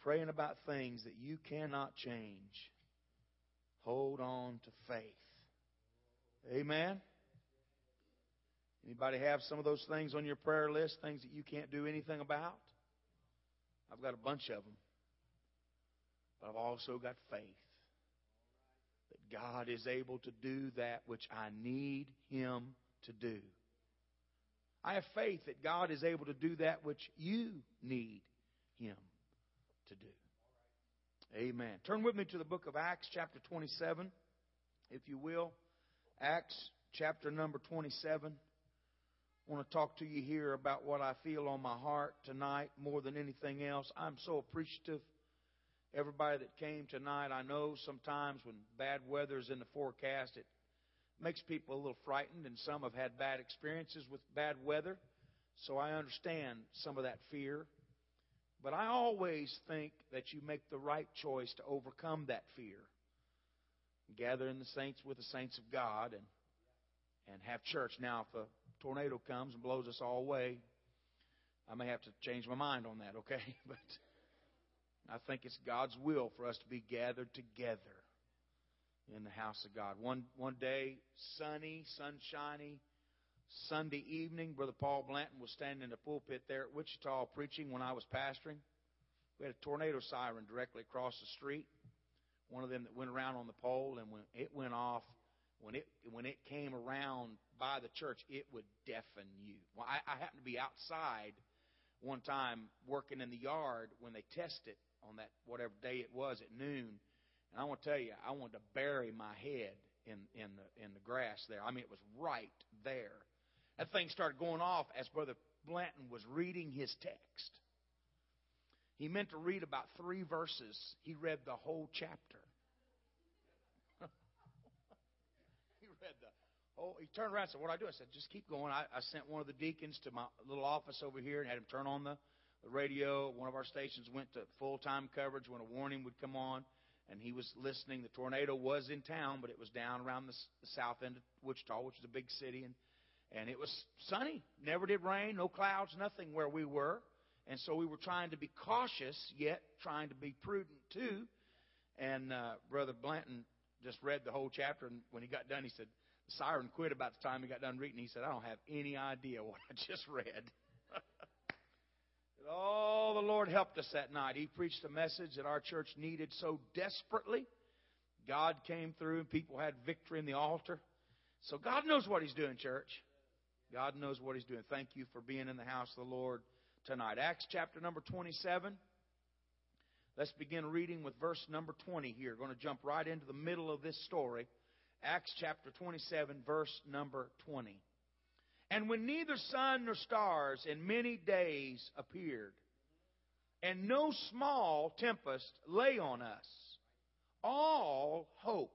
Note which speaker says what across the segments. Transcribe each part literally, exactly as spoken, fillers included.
Speaker 1: praying about things that you cannot change, hold on to faith. Amen? Anybody have some of those things on your prayer list, things that you can't do anything about? I've got a bunch of them. But I've also got faith that God is able to do that which I need Him to do. I have faith that God is able to do that which you need Him to do. Amen. Turn with me to the book of Acts chapter twenty-seven, if you will. Acts chapter number twenty-seven. I want to talk to you here about what I feel on my heart tonight more than anything else. I'm so appreciative. Everybody that came tonight, I know sometimes when bad weather is in the forecast, it makes people a little frightened, and some have had bad experiences with bad weather. So I understand some of that fear. But I always think that you make the right choice to overcome that fear. Gathering the saints with the saints of God and, and have church. Now, if a tornado comes and blows us all away, I may have to change my mind on that, okay? But I think it's God's will for us to be gathered together in the house of God. One one day, sunny, sunshiny, Sunday evening, Brother Paul Blanton was standing in the pulpit there at Wichita preaching when I was pastoring. We had a tornado siren directly across the street, one of them that went around on the pole, and when it went off, when it when it came around by the church, it would deafen you. Well, I, I happened to be outside one time working in the yard when they tested on that whatever day it was at noon, and I want to tell you, I wanted to bury my head in in the in the grass there. I mean, it was right there. That thing started going off as Brother Blanton was reading his text. He meant to read about three verses. He read the whole chapter. he read the whole. He turned around and said, "What do I do?" I said, "Just keep going." I, I sent one of the deacons to my little office over here and had him turn on the, the radio. One of our stations went to full-time coverage when a warning would come on, and he was listening. The tornado was in town, but it was down around the, the south end of Wichita, which is a big city, and And it was sunny. Never did rain, no clouds, nothing where we were. And so we were trying to be cautious, yet trying to be prudent too. And uh, Brother Blanton just read the whole chapter. And when he got done, he said, the siren quit about the time he got done reading. He said, "I don't have any idea what I just read." Oh, the Lord helped us that night. He preached a message that our church needed so desperately. God came through and people had victory in the altar. So God knows what He's doing, church. God knows what He's doing. Thank you for being in the house of the Lord tonight. Acts chapter number twenty-seven. Let's begin reading with verse number twenty here. We're going to jump right into the middle of this story. Acts chapter twenty-seven, verse number twenty. "And when neither sun nor stars in many days appeared, and no small tempest lay on us, all hope,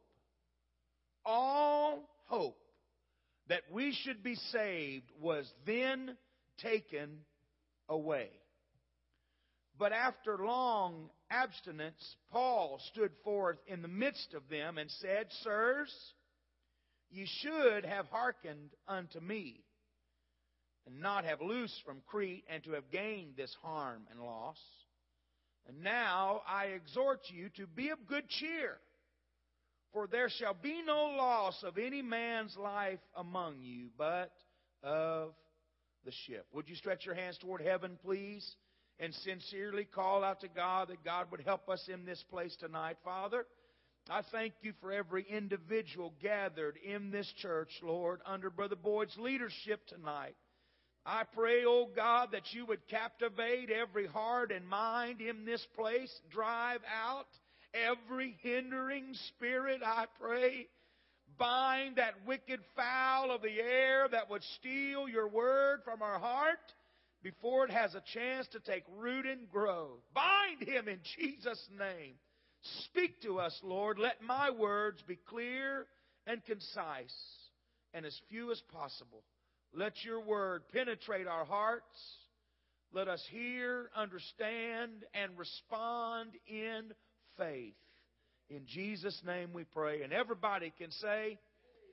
Speaker 1: all hope, that we should be saved was then taken away. But after long abstinence, Paul stood forth in the midst of them and said, Sirs, ye should have hearkened unto me, and not have loosed from Crete, and to have gained this harm and loss. And now I exhort you to be of good cheer, for there shall be no loss of any man's life among you, but of the ship." Would you stretch your hands toward heaven, please, and sincerely call out to God that God would help us in this place tonight. Father, I thank you for every individual gathered in this church, Lord, under Brother Boyd's leadership tonight. I pray, oh God, that you would captivate every heart and mind in this place, drive out every hindering spirit, I pray. Bind that wicked fowl of the air that would steal your word from our heart before it has a chance to take root and grow. Bind him in Jesus' name. Speak to us, Lord. Let my words be clear and concise and as few as possible. Let your word penetrate our hearts. Let us hear, understand, and respond in faith. In Jesus' name we pray. And everybody can say,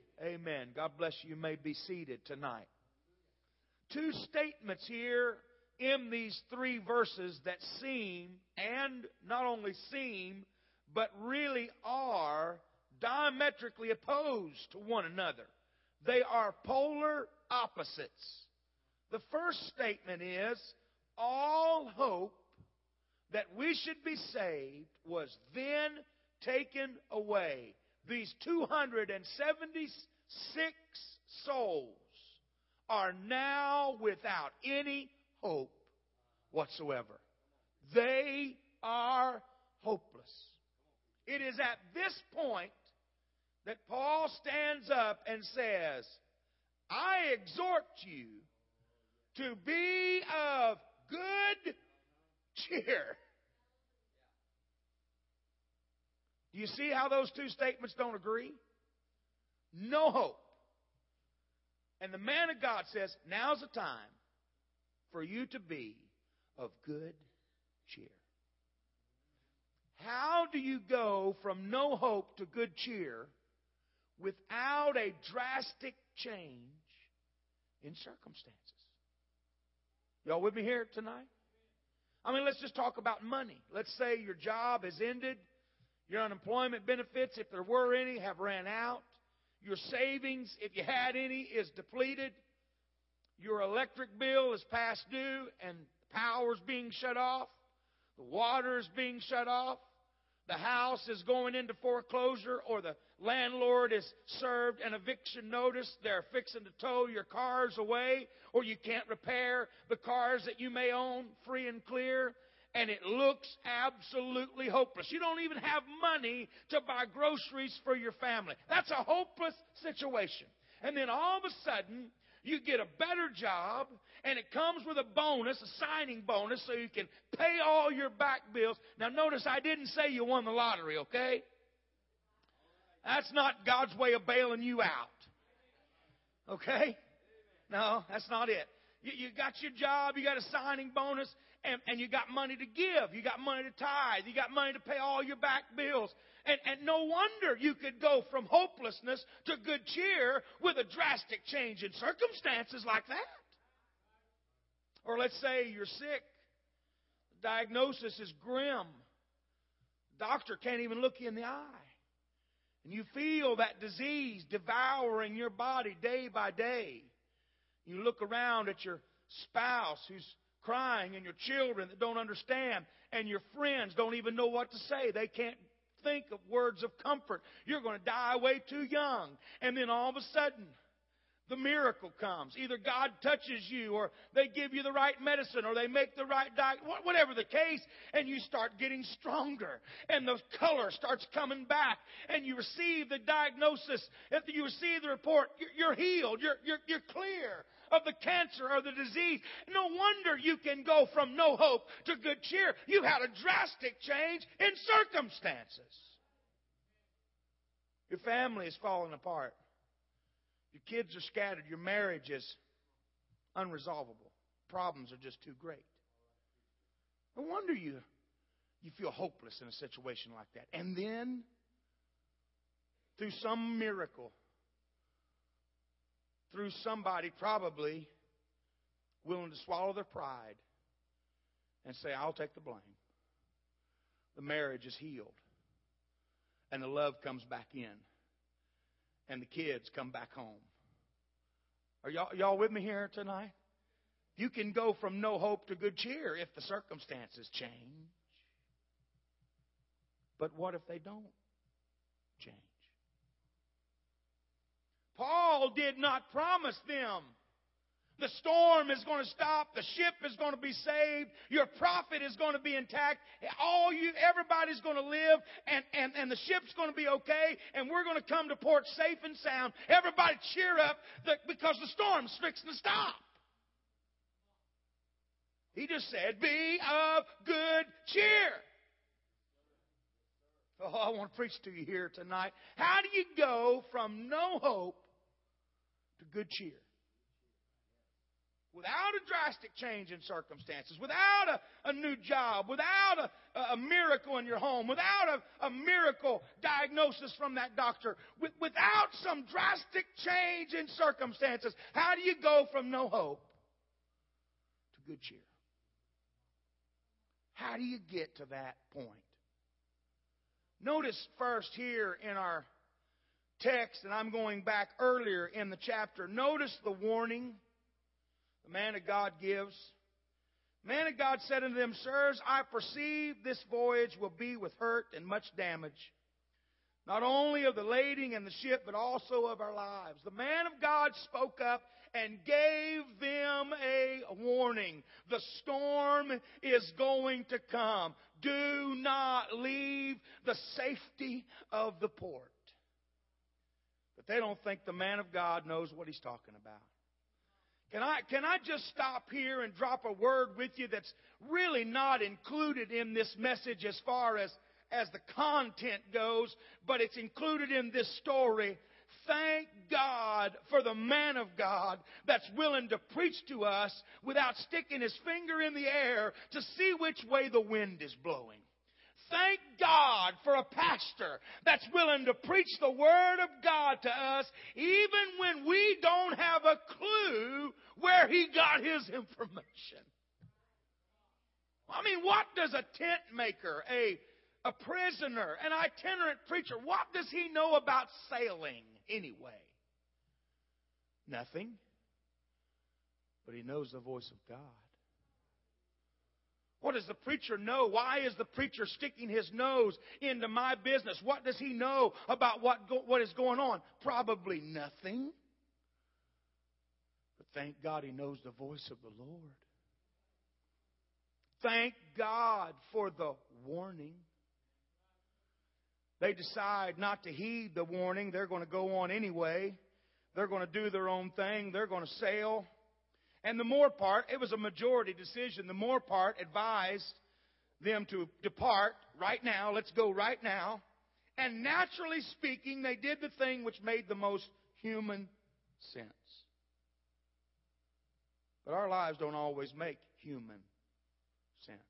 Speaker 1: Amen. God bless you. You may be seated tonight. Two statements here in these three verses that seem, and not only seem, but really are diametrically opposed to one another. They are polar opposites. The first statement is, all hope that we should be saved was then taken away. These two hundred seventy-six souls are now without any hope whatsoever. They are hopeless. It is at this point that Paul stands up and says, I exhort you to be of good cheer. Do you see how those two statements don't agree? No hope. And the man of God says, now's the time for you to be of good cheer. How do you go from no hope to good cheer without a drastic change in circumstances? Y'all with me here tonight? I mean, let's just talk about money. Let's say your job has ended. Your unemployment benefits, if there were any, have ran out. Your savings, if you had any, is depleted. Your electric bill is past due and power's being shut off. The water is being shut off. The house is going into foreclosure, or the landlord has served an eviction notice. They're fixing to tow your cars away, or you can't repair the cars that you may own free and clear. And it looks absolutely hopeless. You don't even have money to buy groceries for your family. That's a hopeless situation. And then all of a sudden, you get a better job, and it comes with a bonus, a signing bonus, so you can pay all your back bills. Now notice I didn't say you won the lottery, okay? That's not God's way of bailing you out. Okay? No, that's not it. You, you got your job, you got a signing bonus, and, and you got money to give. You got money to tithe. You got money to pay all your back bills. And, and no wonder you could go from hopelessness to good cheer with a drastic change in circumstances like that. Or let's say you're sick. The diagnosis is grim. The doctor can't even look you in the eye. And you feel that disease devouring your body day by day. You look around at your spouse who's crying, and your children that don't understand, and your friends don't even know what to say. They can't think of words of comfort. You're going to die way too young. And then all of a sudden, the miracle comes. Either God touches you, or they give you the right medicine, or they make the right diet, whatever the case, and you start getting stronger. And the color starts coming back, and you receive the diagnosis. If you receive the report, you're healed. You're, you're, you're clear of the cancer or the disease. No wonder you can go from no hope to good cheer. You had a drastic change in circumstances. Your family is falling apart. Your kids are scattered. Your marriage is unresolvable. Problems are just too great. No wonder you, you feel hopeless in a situation like that. And then, through some miracle, through somebody probably willing to swallow their pride and say, I'll take the blame, the marriage is healed. And the love comes back in. And the kids come back home. Are y'all, y'all with me here tonight? You can go from no hope to good cheer if the circumstances change. But what if they don't change? Paul did not promise them the storm is going to stop, the ship is going to be saved, your profit is going to be intact, all you, everybody's going to live, and, and, and the ship's going to be okay, and we're going to come to port safe and sound. Everybody cheer up because the storm's fixing to stop. He just said, be of good cheer. Oh, I want to preach to you here tonight. How do you go from no hope to good cheer? Without a drastic change in circumstances, without a, a new job, without a, a miracle in your home, without a, a miracle diagnosis from that doctor, with, without some drastic change in circumstances, how do you go from no hope to good cheer? How do you get to that point? Notice first here in our text, and I'm going back earlier in the chapter, notice the warning the man of God gives. The man of God said unto them, Sirs, I perceive this voyage will be with hurt and much damage, not only of the lading and the ship, but also of our lives. The man of God spoke up and gave them a warning. The storm is going to come. Do not leave the safety of the port. But they don't think the man of God knows what he's talking about. Can I, can I just stop here and drop a word with you that's really not included in this message as far as, as the content goes, but it's included in this story. Thank God for the man of God that's willing to preach to us without sticking his finger in the air to see which way the wind is blowing. Thank God for a pastor that's willing to preach the Word of God to us even when we don't have a clue where he got his information. I mean, what does a tent maker, a, a prisoner, an itinerant preacher, what does he know about sailing anyway? Nothing. But he knows the voice of God. What does the preacher know? Why is the preacher sticking his nose into my business? What does he know about what, go, what is going on? Probably nothing. But thank God he knows the voice of the Lord. Thank God for the warning. They decide not to heed the warning. They're going to go on anyway. They're going to do their own thing. They're going to sail. And the more part, it was a majority decision. The more part advised them to depart right now. Let's go right now. And naturally speaking, they did the thing which made the most human sense. But our lives don't always make human sense.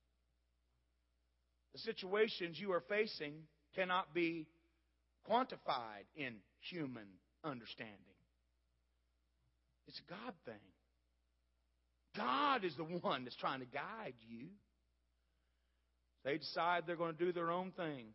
Speaker 1: The situations you are facing cannot be quantified in human understanding. It's a God thing. God is the one that's trying to guide you. They decide they're going to do their own thing.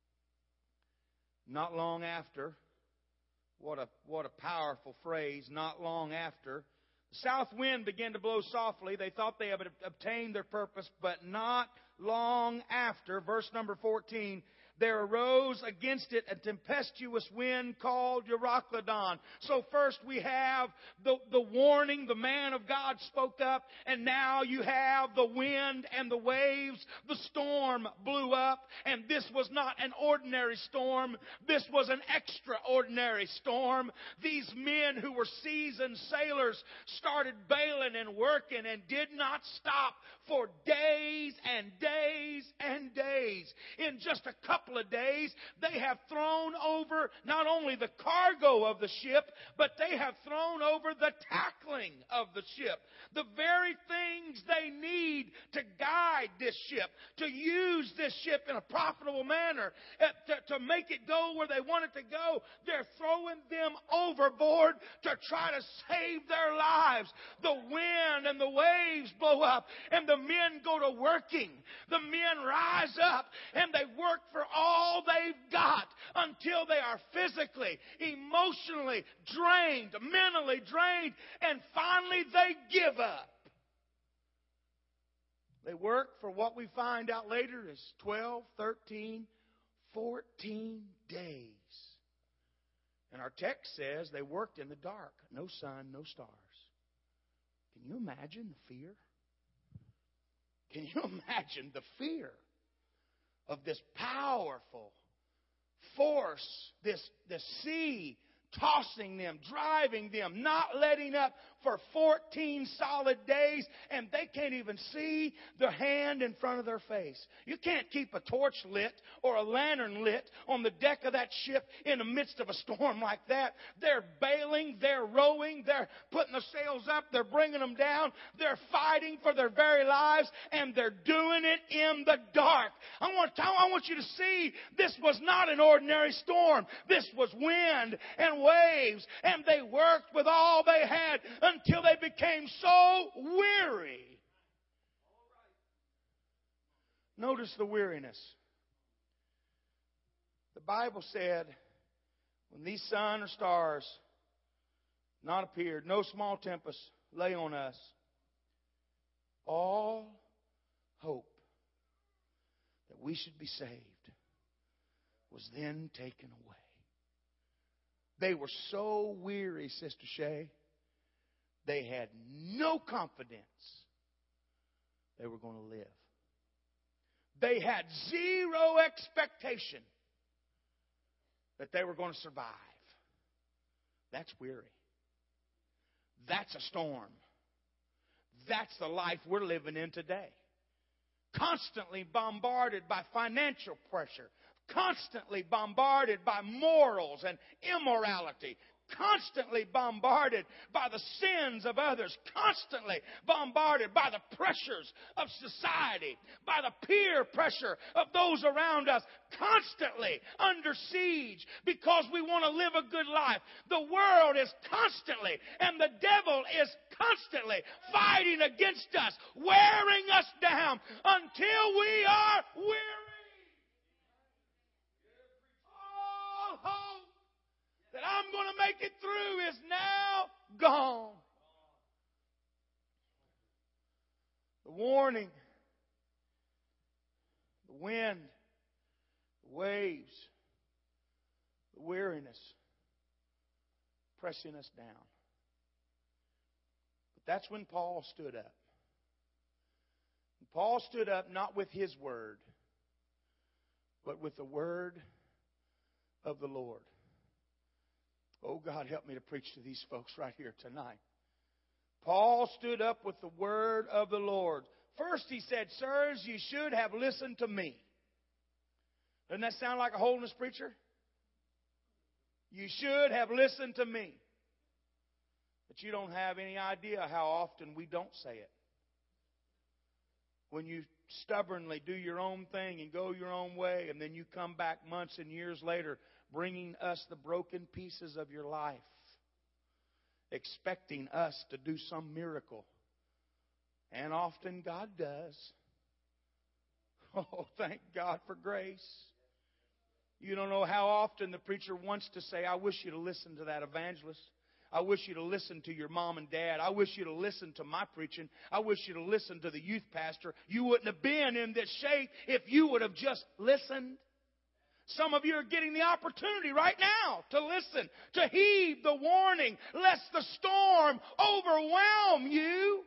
Speaker 1: Not long after, what a, what a powerful phrase, not long after, the south wind began to blow softly. They thought they had obtained their purpose, but not long after, verse number fourteen, there arose against it a tempestuous wind called Euroclydon. So first we have the, the warning, the man of God spoke up, and now you have the wind and the waves. The storm blew up, and this was not an ordinary storm. This was an extraordinary storm. These men who were seasoned sailors started bailing and working and did not stop for days and days and days. In just a couple of days, they have thrown over not only the cargo of the ship, but they have thrown over the tackling of the ship. The very things they need to guide this ship, to use this ship in a profitable manner, to, to make it go where they want it to go, they're throwing them overboard to try to save their lives. The wind and the waves blow up, and the men go to working. The men rise up, and they work for all they've got until they are physically, emotionally drained, mentally drained, and finally they give up. They work for what we find out later is twelve, thirteen, fourteen days. And our text says they worked in the dark. No sun, no stars. Can you imagine the fear? Can you imagine the fear of this powerful force, this, this sea tossing them, driving them, not letting up for fourteen solid days, and they can't even see their hand in front of their face. You can't keep a torch lit or a lantern lit on the deck of that ship in the midst of a storm like that. They're bailing, they're rowing, they're putting the sails up, they're bringing them down, they're fighting for their very lives, and they're doing it in the dark. I want, I want you to see this was not an ordinary storm. This was wind and waves, and they worked with all they had until they became so weary Notice the weariness. The Bible said, when these sun or stars not appeared, no small tempest lay on us, all hope that we should be saved was then taken away. They were so weary, Sister Shay, they had no confidence they were going to live. They had zero expectation that they were going to survive. That's weary. That's a storm. That's the life we're living in today. Constantly bombarded by financial pressure. Constantly bombarded by morals and immorality. Constantly bombarded by the sins of others. Constantly bombarded by the pressures of society. By the peer pressure of those around us. Constantly under siege because we want to live a good life. The world is constantly, and the devil is constantly fighting against us, wearing us down until we are weary. All hope that I'm going to make it through is now gone. The warning, the wind, the waves, the weariness pressing us down. But that's when Paul stood up. And Paul stood up not with his word, but with the word of the Lord. Oh, God, help me to preach to these folks right here tonight. Paul stood up with the word of the Lord. First he said, sirs, you should have listened to me. Doesn't that sound like a holiness preacher? You should have listened to me. But you don't have any idea how often we don't say it. When you stubbornly do your own thing and go your own way, and then you come back months and years later bringing us the broken pieces of your life, expecting us to do some miracle. And often God does. Oh, thank God for grace. You don't know how often the preacher wants to say, I wish you to listen to that evangelist. I wish you to listen to your mom and dad. I wish you to listen to my preaching. I wish you to listen to the youth pastor. You wouldn't have been in this shape if you would have just listened. Some of you are getting the opportunity right now to listen, to heed the warning, lest the storm overwhelm you.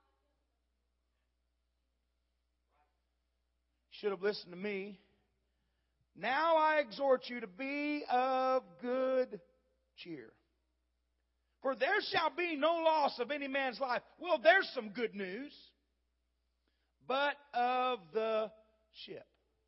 Speaker 1: Should have listened to me. Now I exhort you to be of good cheer. For there shall be no loss of any man's life. Well, there's some good news. But of the ship.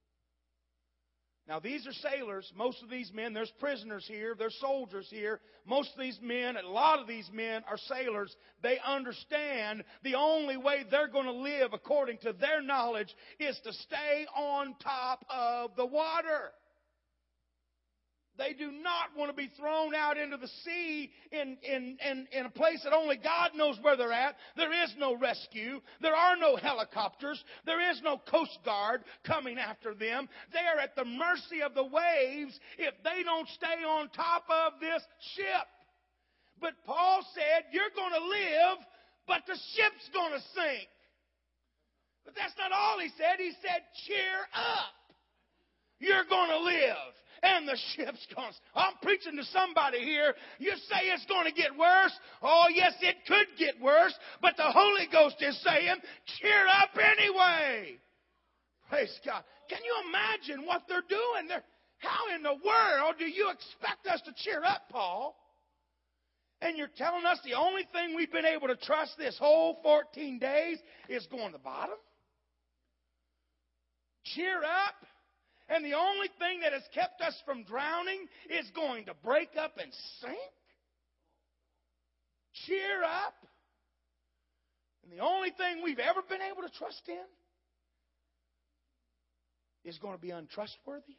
Speaker 1: Now, these are sailors. Most of these men, there's prisoners here. There's soldiers here. Most of these men, a lot of these men are sailors. They understand the only way they're going to live according to their knowledge is to stay on top of the water. They do not want to be thrown out into the sea in, in, in, in a place that only God knows where they're at. There is no rescue. There are no helicopters. There is no Coast Guard coming after them. They are at the mercy of the waves if they don't stay on top of this ship. But Paul said, you're going to live, but the ship's going to sink. But that's not all he said. He said, cheer up. You're going to live. And the ship's going to... I'm preaching to somebody here. You say it's going to get worse. Oh, yes, it could get worse. But the Holy Ghost is saying, cheer up anyway. Praise God. Can you imagine what they're doing? They're, how in the world do you expect us to cheer up, Paul? And you're telling us the only thing we've been able to trust this whole fourteen days is going to the bottom? Cheer up. And the only thing that has kept us from drowning is going to break up and sink? Cheer up. And the only thing we've ever been able to trust in is going to be untrustworthy?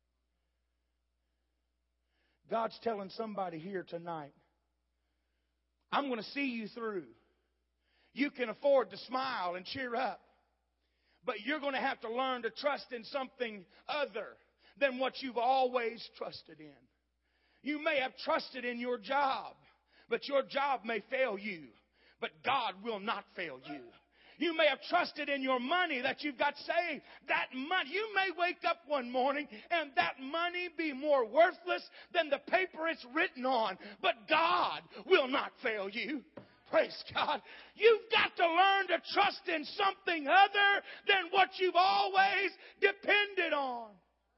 Speaker 1: God's telling somebody here tonight, I'm going to see you through. You can afford to smile and cheer up. But you're going to have to learn to trust in something other than what you've always trusted in. You may have trusted in your job, but your job may fail you. But God will not fail you. You may have trusted in your money that you've got saved. That money, you may wake up one morning and that money be more worthless than the paper it's written on. But God will not fail you. Praise God. You've got to learn to trust in something other than what you've always depended on.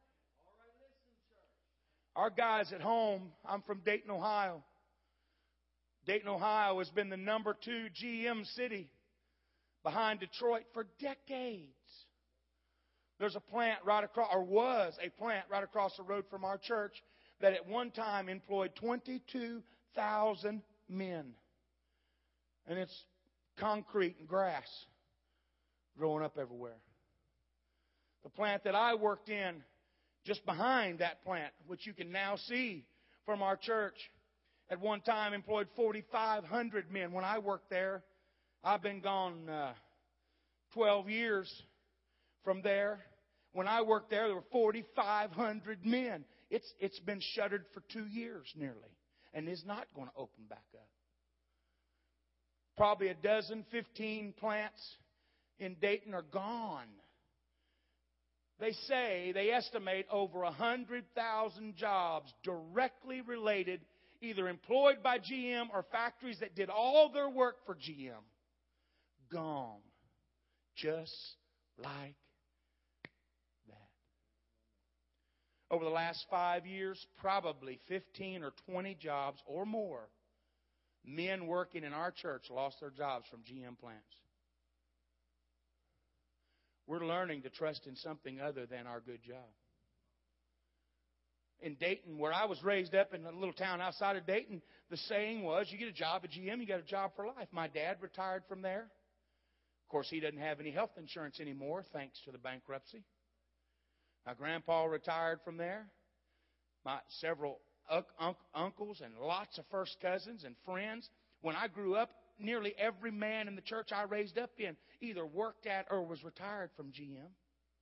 Speaker 1: Our guys at home, I'm from Dayton, Ohio. Dayton, Ohio has been the number two G M city behind Detroit for decades. There's a plant right across, or was a plant right across the road from our church that at one time employed twenty-two thousand men. And it's concrete and grass growing up everywhere. The plant that I worked in, just behind that plant, which you can now see from our church, at one time employed forty-five hundred men. When I worked there, I've been gone uh, twelve years from there. When I worked there, there were forty-five hundred men. It's It's been shuttered for two years nearly and is not going to open back up. Probably a dozen, fifteen plants in Dayton are gone. They say, they estimate over one hundred thousand jobs directly related, either employed by G M or factories that did all their work for G M. Gone. Just like that. Over the last five years, probably fifteen or twenty jobs or more, men working in our church lost their jobs from G M plants. We're learning to trust in something other than our good job. In Dayton, where I was raised up in a little town outside of Dayton, the saying was, you get a job at G M, you got a job for life. My dad retired from there. Of course, he doesn't have any health insurance anymore, thanks to the bankruptcy. My grandpa retired from there. My several un- uncles and lots of first cousins and friends. When I grew up, nearly every man in the church I raised up in either worked at or was retired from G M.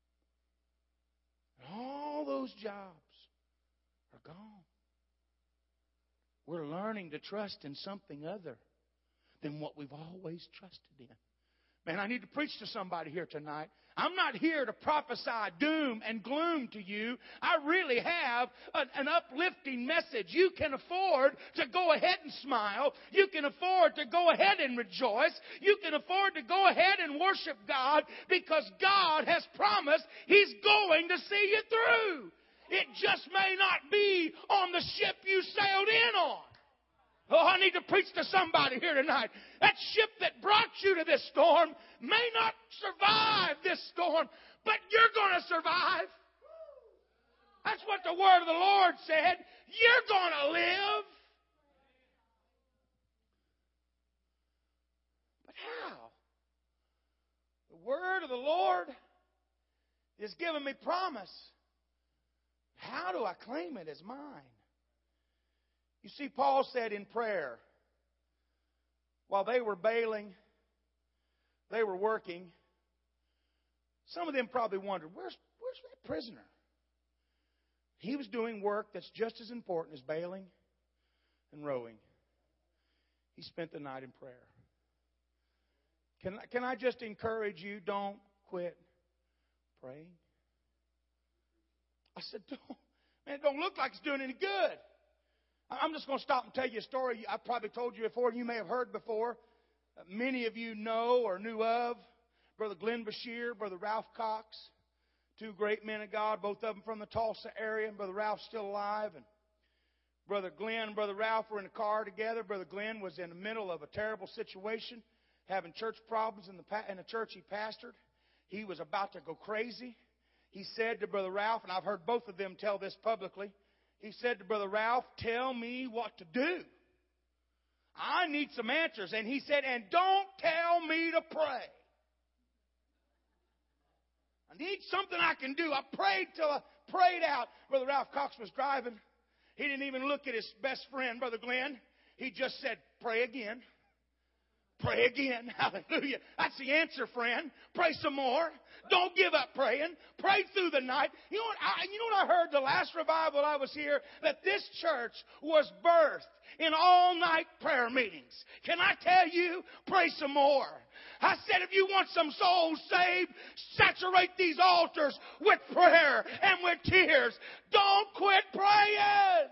Speaker 1: And all those jobs are gone. We're learning to trust in something other than what we've always trusted in. Man, I need to preach to somebody here tonight. I'm not here to prophesy doom and gloom to you. I really have an, an uplifting message. You can afford to go ahead and smile. You can afford to go ahead and rejoice. You can afford to go ahead and worship God because God has promised He's going to see you through. It just may not be on the ship you sailed in on. Oh, I need to preach to somebody here tonight. That ship that brought you to this storm may not survive this storm, but you're going to survive. That's what the word of the Lord said. You're going to live. But how? The word of the Lord is giving me promise. How do I claim it as mine? You see, Paul said in prayer, while they were bailing, they were working, some of them probably wondered, where's, where's that prisoner? He was doing work that's just as important as bailing and rowing. He spent the night in prayer. Can, can I just encourage you, don't quit praying? I said, don't, man, it don't look like it's doing any good. I'm just going to stop and tell you a story I've probably told you before and you may have heard before. Uh, many of you know or knew of Brother Glenn Bashir, Brother Ralph Cox, two great men of God, both of them from the Tulsa area. Brother Ralph's still alive. And Brother Glenn and Brother Ralph were in a car together. Brother Glenn was in the middle of a terrible situation, having church problems in the, in the church he pastored. He was about to go crazy. He said to Brother Ralph, and I've heard both of them tell this publicly, he said to Brother Ralph, tell me what to do. I need some answers. And he said, and don't tell me to pray. I need something I can do. I prayed till I prayed out. Brother Ralph Cox was driving. He didn't even look at his best friend, Brother Glenn. He just said, pray again. Pray again. Hallelujah. That's the answer, friend. Pray some more. Don't give up praying. Pray through the night. You know what I, you know what I heard the last revival I was here? That this church was birthed in all-night prayer meetings. Can I tell you? Pray some more. I said, if you want some souls saved, saturate these altars with prayer and with tears. Don't quit praying.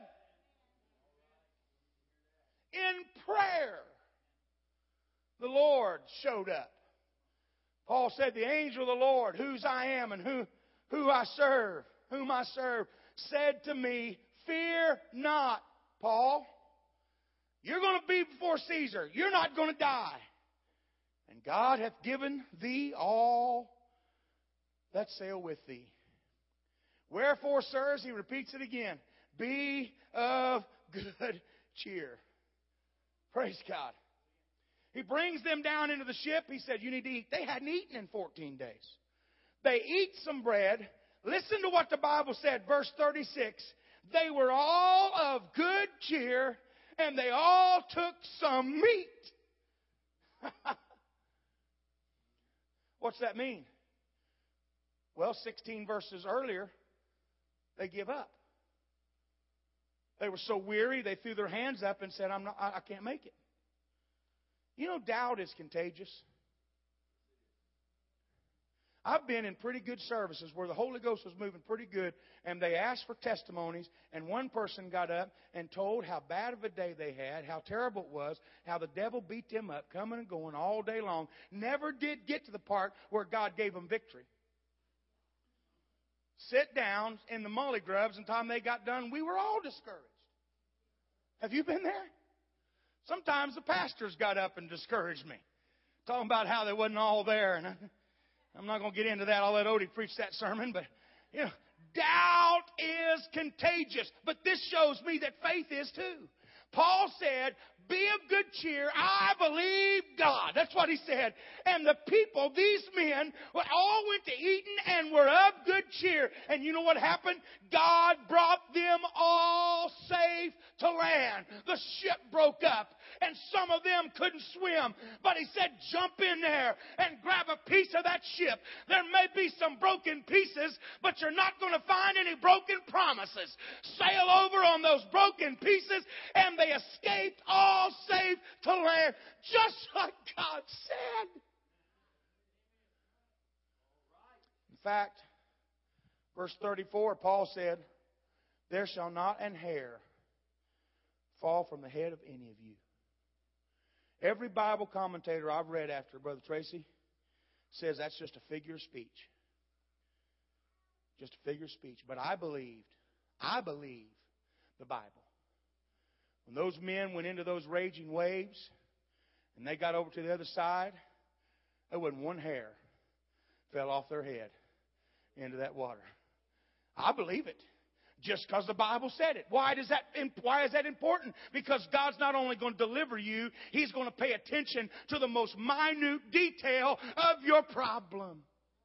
Speaker 1: In prayer, the Lord showed up. Paul said, the angel of the Lord, whose I am and who, who I serve, whom I serve, said to me, fear not, Paul. You're going to be before Caesar. You're not going to die. And God hath given thee all that sail with thee. Wherefore, sirs, he repeats it again, be of good cheer. Praise God. He brings them down into the ship. He said, you need to eat. They hadn't eaten in fourteen days. They eat some bread. Listen to what the Bible said, verse thirty-six. They were all of good cheer, and they all took some meat. What's that mean? Well, sixteen verses earlier, they give up. They were so weary, they threw their hands up and said, I'm not, I, I can't make it. You know, doubt is contagious. I've been in pretty good services where the Holy Ghost was moving pretty good, and they asked for testimonies, and one person got up and told how bad of a day they had, how terrible it was, how the devil beat them up, coming and going all day long. Never did get to the part where God gave them victory. Sit down in the molly grubs, and time they got done, we were all discouraged. Have you been there? Sometimes the pastors got up and discouraged me, talking about how they wasn't all there. And I'm not going to get into that. I'll let Odie preach that sermon. But, you know, doubt is contagious. But this shows me that faith is too. Paul said, be of good cheer. I believe God. That's what he said. And the people, these men, all went to Eton and were of good cheer. And you know what happened? God brought them all safe to land. The ship broke up, and some of them couldn't swim. But he said, jump in there and grab a piece of that ship. There may be some broken pieces, but you're not going to find any broken promises. Sail over on those broken pieces, and they escaped all safe to land, just like God said. In fact, verse thirty-four, Paul said, there shall not an hair fall from the head of any of you. Every Bible commentator I've read after Brother Tracy says that's just a figure of speech. Just a figure of speech. But I believed, I believe the Bible. When those men went into those raging waves and they got over to the other side, there wasn't one hair fell off their head into that water. I believe it. Just because the Bible said it. Why does that? Why is that important? Because God's not only going to deliver you, He's going to pay attention to the most minute detail of your problem.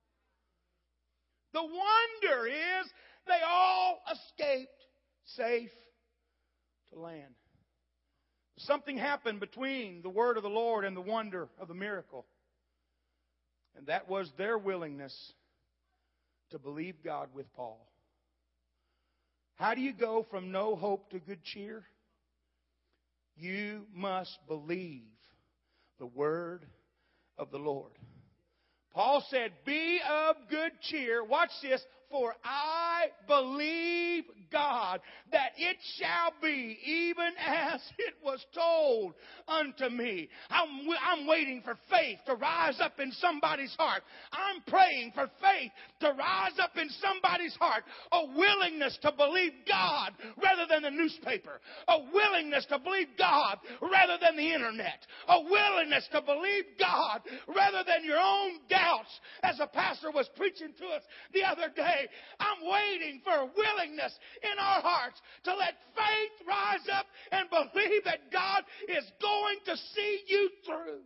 Speaker 1: The wonder is they all escaped safe to land. Something happened between the word of the Lord and the wonder of the miracle. And that was their willingness to believe God with Paul. How do you go from no hope to good cheer? You must believe the word of the Lord. Paul said, be of good cheer. Watch this. For I believe God that it shall be even as it was told unto me. I'm, I'm waiting for faith to rise up in somebody's heart. I'm praying for faith to rise up in somebody's heart. A willingness to believe God rather than the newspaper. A willingness to believe God rather than the internet. A willingness to believe God rather than your own doubts. As a pastor was preaching to us the other day, I'm waiting for a willingness in our hearts to let faith rise up and believe that God is going to see you through.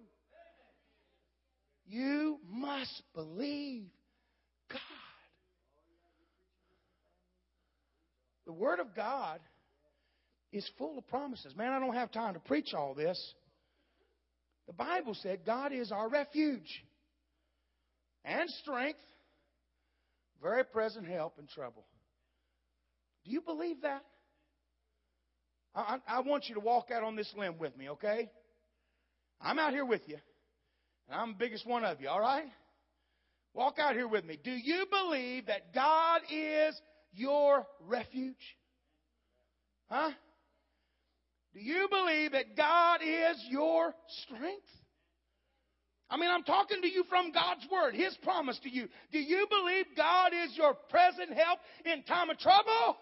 Speaker 1: You must believe God. The Word of God is full of promises. Man, I don't have time to preach all this. The Bible said God is our refuge and strength, very present help in trouble. Do you believe that? I, I, I want you to walk out on this limb with me, okay? I'm out here with you. And I'm the biggest one of you, all right? Walk out here with me. Do you believe that God is your refuge? Huh? Do you believe that God is your strength? I mean, I'm talking to you from God's Word, His promise to you. Do you believe God is your present help in time of trouble?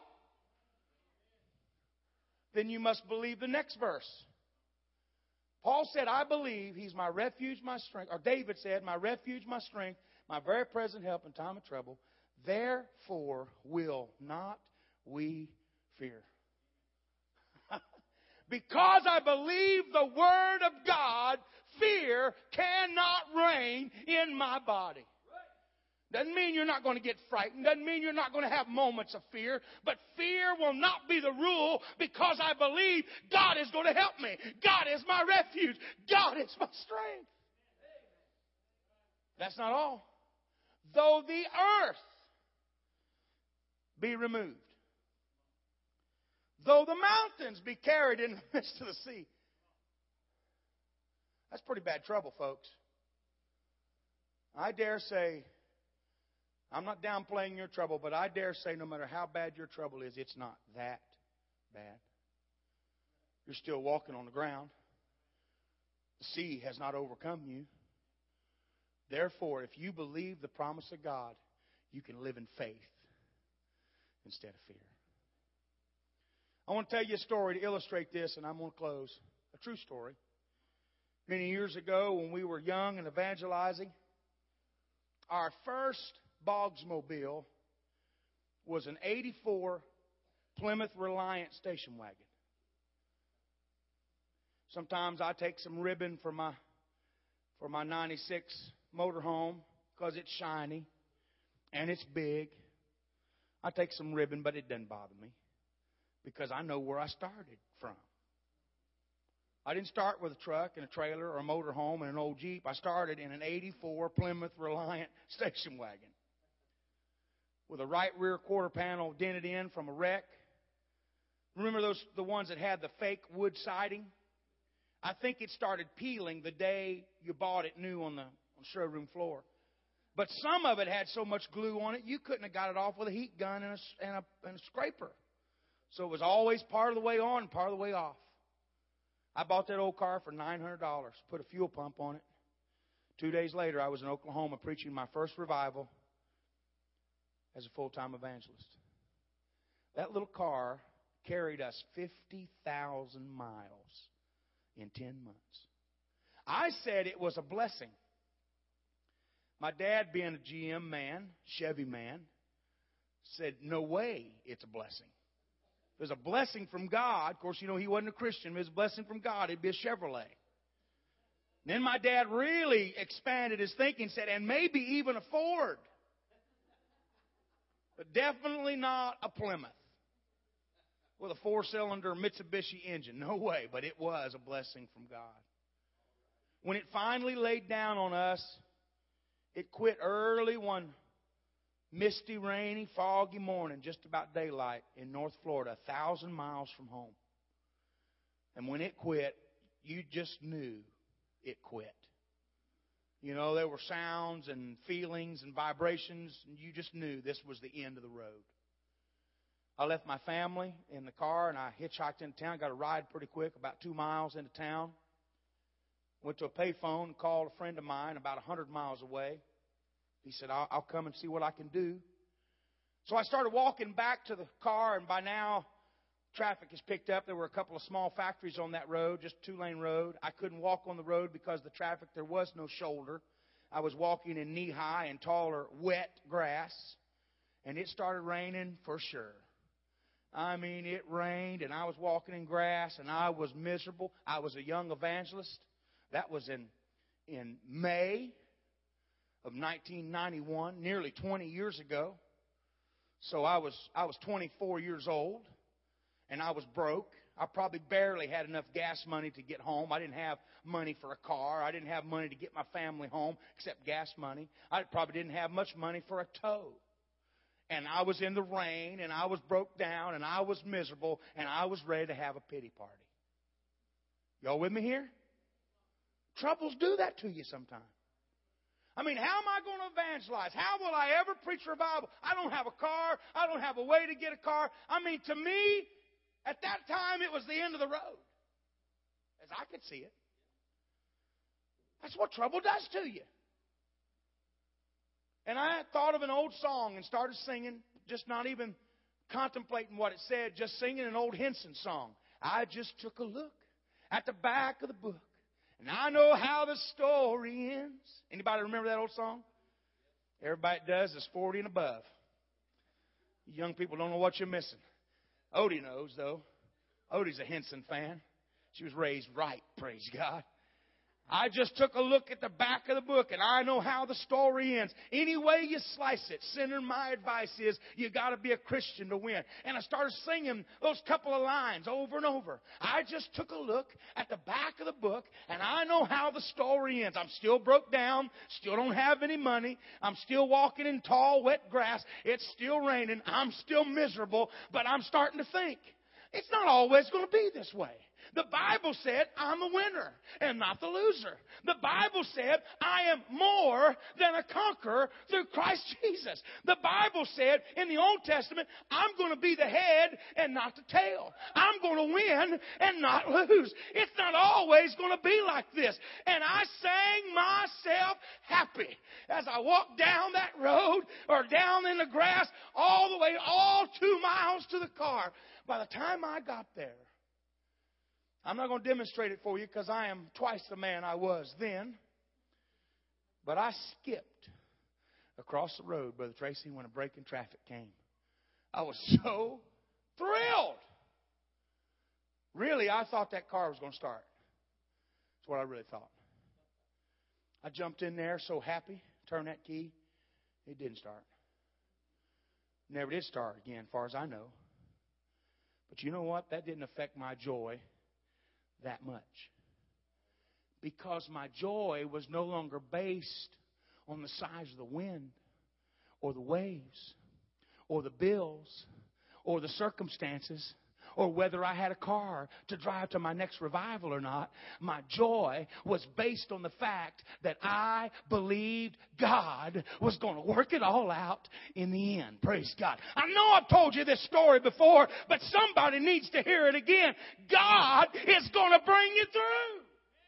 Speaker 1: Then you must believe the next verse. Paul said, I believe He's my refuge, my strength. Or David said, my refuge, my strength, my very present help in time of trouble. Therefore will not we fear. Because I believe the Word of God, fear cannot reign in my body. Doesn't mean you're not going to get frightened. Doesn't mean you're not going to have moments of fear. But fear will not be the rule because I believe God is going to help me. God is my refuge. God is my strength. That's not all. Though the earth be removed, though the mountains be carried in the midst of the sea. That's pretty bad trouble, folks. I dare say, I'm not downplaying your trouble, but I dare say no matter how bad your trouble is, it's not that bad. You're still walking on the ground. The sea has not overcome you. Therefore, if you believe the promise of God, you can live in faith instead of fear. I want to tell you a story to illustrate this, and I'm going to close. A true story. Many years ago, when we were young and evangelizing, our first Bogsmobile was an eighty-four Plymouth Reliant station wagon. Sometimes I take some ribbon for my for my ninety-six motorhome because it's shiny and it's big. I take some ribbon, but it doesn't bother me because I know where I started from. I didn't start with a truck and a trailer or a motorhome and an old Jeep. I started in an eighty-four Plymouth Reliant station wagon with a right rear quarter panel dented in from a wreck. Remember those the ones that had the fake wood siding? I think it started peeling the day you bought it new on the, on the showroom floor. But some of it had so much glue on it, you couldn't have got it off with a heat gun and a, and a, and a scraper. So it was always part of the way on and part of the way off. I bought that old car for nine hundred dollars, put a fuel pump on it. Two days later, I was in Oklahoma preaching my first revival as a full-time evangelist. That little car carried us fifty thousand miles in ten months. I said it was a blessing. My dad, being a G M man, Chevy man, said, no way it's a blessing. If it was a blessing from God, of course, you know, he wasn't a Christian. If it was a blessing from God, it'd be a Chevrolet. Then my dad really expanded his thinking, said, and maybe even a Ford. But definitely not a Plymouth with a four-cylinder Mitsubishi engine. No way, but it was a blessing from God. When it finally laid down on us, it quit early one misty, rainy, foggy morning, just about daylight in North Florida, a thousand miles from home. And when it quit, you just knew it quit. You know, there were sounds and feelings and vibrations, and you just knew this was the end of the road. I left my family in the car, and I hitchhiked into town, got a ride pretty quick, about two miles into town. Went to a payphone and called a friend of mine about a hundred miles away. He said, I'll, I'll come and see what I can do. So I started walking back to the car, and by now, traffic has picked up. There were a couple of small factories on that road, just a two-lane road. I couldn't walk on the road because of the traffic. There was no shoulder. I was walking in knee-high and taller wet grass, and it started raining for sure. I mean, it rained, and I was walking in grass, and I was miserable. I was a young evangelist. That was in, in May of nineteen ninety-one, nearly twenty years ago. So I was I was twenty-four years old, and I was broke, I probably barely had enough gas money to get home. I didn't have money for a car. I didn't have money to get my family home except gas money. I probably didn't have much money for a tow. And I was in the rain, and I was broke down, and I was miserable, and I was ready to have a pity party. Y'all with me here? Troubles do that to you sometimes. I mean, how am I going to evangelize? How will I ever preach revival? I don't have a car. I don't have a way to get a car. I mean, to me, at that time, it was the end of the road. As I could see it. That's what trouble does to you. And I thought of an old song and started singing, just not even contemplating what it said, just singing an old Henson song. I just took a look at the back of the book, and I know how the story ends. Anybody remember that old song? Everybody does is forty and above. You young people don't know what you're missing. Odie knows, though. Odie's a Henson fan. She was raised right, praise God. I just took a look at the back of the book, and I know how the story ends. Any way you slice it, sinner, my advice is you got to be a Christian to win. And I started singing those couple of lines over and over. I just took a look at the back of the book, and I know how the story ends. I'm still broke down, still don't have any money. I'm still walking in tall, wet grass. It's still raining. I'm still miserable, but I'm starting to think, it's not always going to be this way. The Bible said I'm a winner and not the loser. The Bible said I am more than a conqueror through Christ Jesus. The Bible said in the Old Testament I'm going to be the head and not the tail. I'm going to win and not lose. It's not always going to be like this. And I sang myself happy as I walked down that road or down in the grass all the way, all two miles to the car. By the time I got there, I'm not going to demonstrate it for you because I am twice the man I was then. But I skipped across the road, Brother Tracy, when a break in traffic came. I was so thrilled. Really, I thought that car was going to start. That's what I really thought. I jumped in there so happy, turned that key. It didn't start. Never did start again, as far as I know. But you know what? That didn't affect my joy that much. Because my joy was no longer based on the size of the wind or the waves or the bills or the circumstances or whether I had a car to drive to my next revival or not. My joy was based on the fact that I believed God was going to work it all out in the end. Praise God. I know I've told you this story before, but somebody needs to hear it again. God is going to bring you through.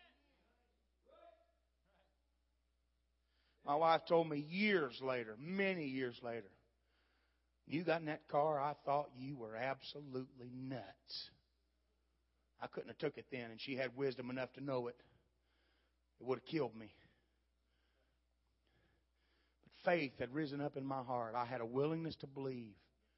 Speaker 1: My wife told me years later, many years later, you got in that car, I thought you were absolutely nuts. I couldn't have took it then, and she had wisdom enough to know it. It would have killed me. But faith had risen up in my heart. I had a willingness to believe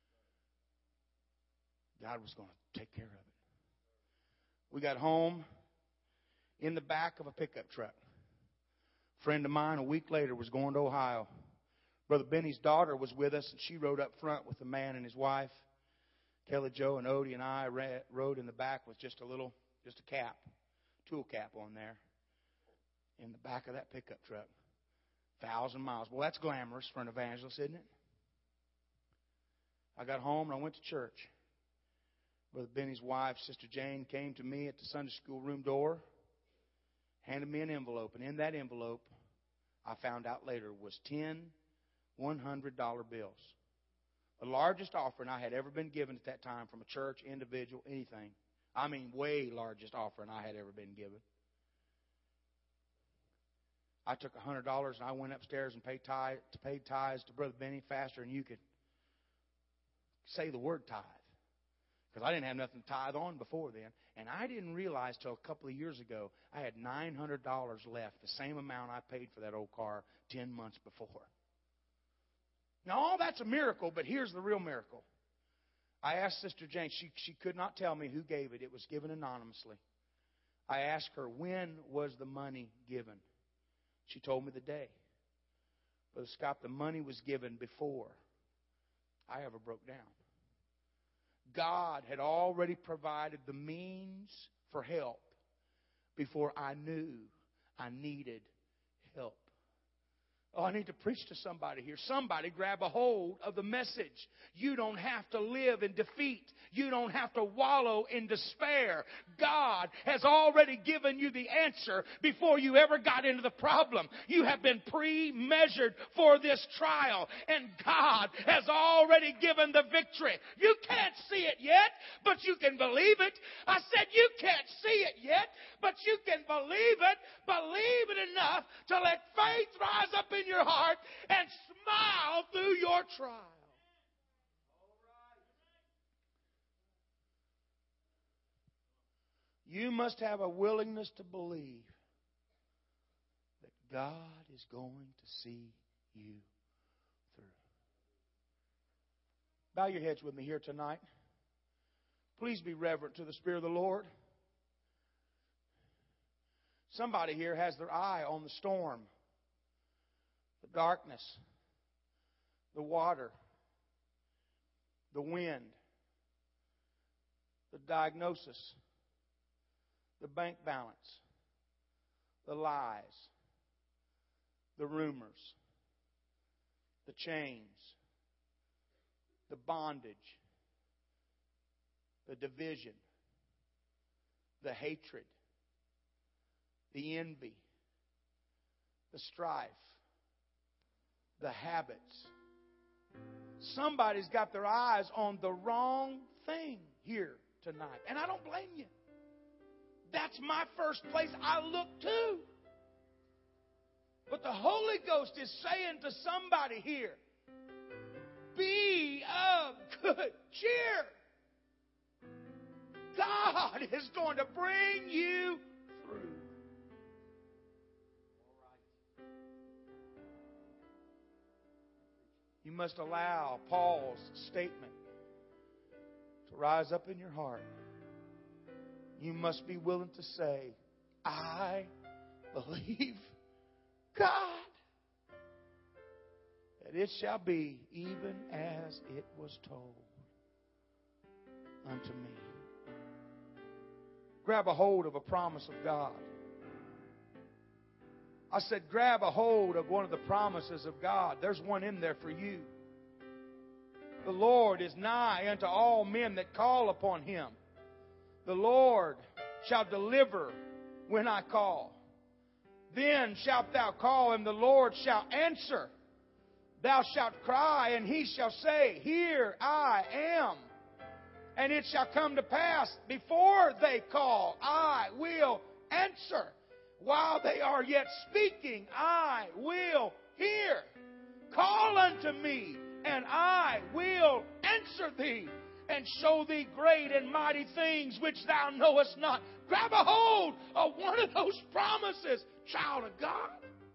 Speaker 1: God was going to take care of it. We got home in the back of a pickup truck. A friend of mine a week later was going to Ohio. Brother Benny's daughter was with us, and she rode up front with the man and his wife. Kelly Jo and Odie and I rode in the back with just a little, just a cap, tool cap on there, in the back of that pickup truck. Thousand miles. Well, that's glamorous for an evangelist, isn't it? I got home and I went to church. Brother Benny's wife, Sister Jane, came to me at the Sunday school room door, handed me an envelope, and in that envelope, I found out later, was ten one hundred dollar bills. The largest offering I had ever been given at that time from a church, individual, anything. I mean, way largest offering I had ever been given. I took one hundred dollars and I went upstairs and paid, tithe, paid tithes to Brother Benny faster than you could say the word tithe. Because I didn't have nothing to tithe on before then. And I didn't realize till a couple of years ago I had nine hundred dollars left, the same amount I paid for that old car ten months before. Now, all that's a miracle, but here's the real miracle. I asked Sister Jane. She, she could not tell me who gave it. It was given anonymously. I asked her, when was the money given? She told me the day. Brother Scott, the money was given before I ever broke down. God had already provided the means for help before I knew I needed help. Oh, I need to preach to somebody here. Somebody grab a hold of the message. You don't have to live in defeat. You don't have to wallow in despair. God has already given you the answer before you ever got into the problem. You have been pre-measured for this trial, and God has already given the victory. You can't see it yet, but you can believe it. I said you can't see it yet, but you can believe it. Believe it enough to let faith rise up in your heart and smile through your trial. You must have a willingness to believe that God is going to see you through. Bow your heads with me here tonight. Please be reverent to the Spirit of the Lord. Somebody here has their eye on the storm, the darkness, the water, the wind, the diagnosis, the bank balance, the lies, the rumors, the chains, the bondage, the division, the hatred, the envy, the strife, the habits. Somebody's got their eyes on the wrong thing here tonight. And I don't blame you. That's my first place I look to. But the Holy Ghost is saying to somebody here, be of good cheer. God is going to bring you through. You must allow Paul's statement to rise up in your heart. You must be willing to say, I believe God, that it shall be even as it was told unto me. Grab a hold of a promise of God. I said, grab a hold of one of the promises of God. There's one in there for you. The Lord is nigh unto all men that call upon Him. The Lord shall deliver when I call. Then shalt thou call, and the Lord shall answer. Thou shalt cry, and He shall say, Here I am. And it shall come to pass, before they call, I will answer. While they are yet speaking, I will hear. Call unto me, and I will answer thee, and show thee great and mighty things which thou knowest not. Grab a hold of one of those promises, child of God,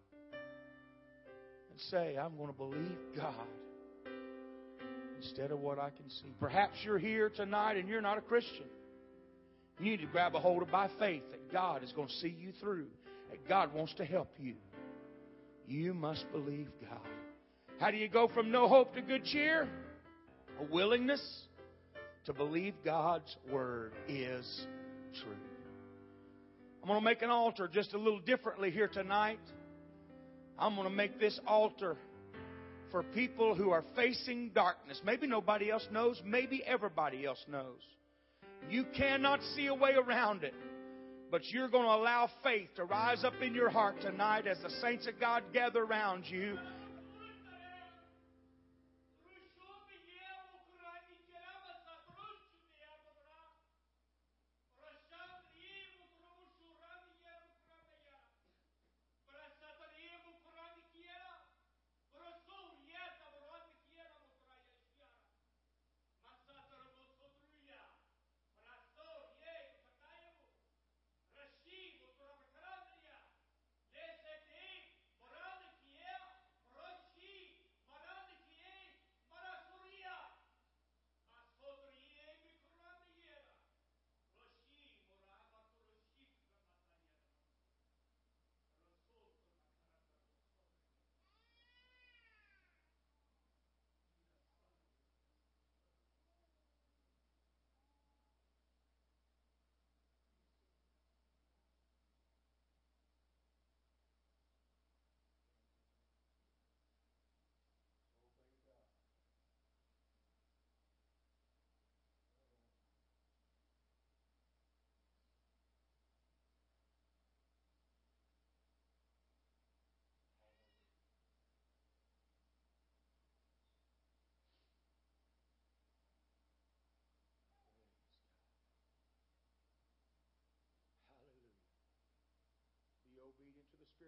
Speaker 1: and say, I'm going to believe God instead of what I can see. Perhaps you're here tonight and you're not a Christian. You need to grab a hold of by faith that God is going to see you through, that God wants to help you. You must believe God. How do you go from no hope to good cheer? A willingness to believe God's Word is true. I'm going to make an altar just a little differently here tonight. I'm going to make this altar for people who are facing darkness. Maybe nobody else knows. Maybe everybody else knows. You cannot see a way around it. But you're going to allow faith to rise up in your heart tonight as the saints of God gather around you.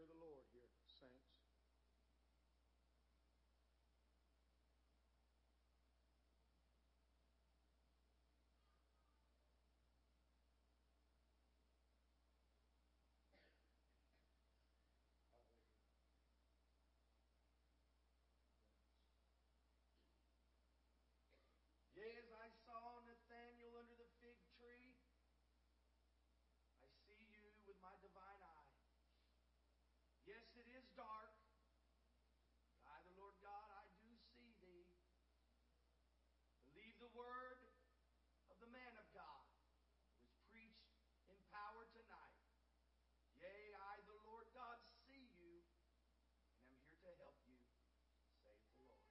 Speaker 1: hear the Lord here, saints. Yea, as I saw Nathanael under the fig tree, I see you with my divine eye. Yes, it is dark. I, the Lord God, I do see thee. Believe the word of the man of God who was preached in power tonight. Yea, I, the Lord God, see you, and am here to help you, saith the Lord.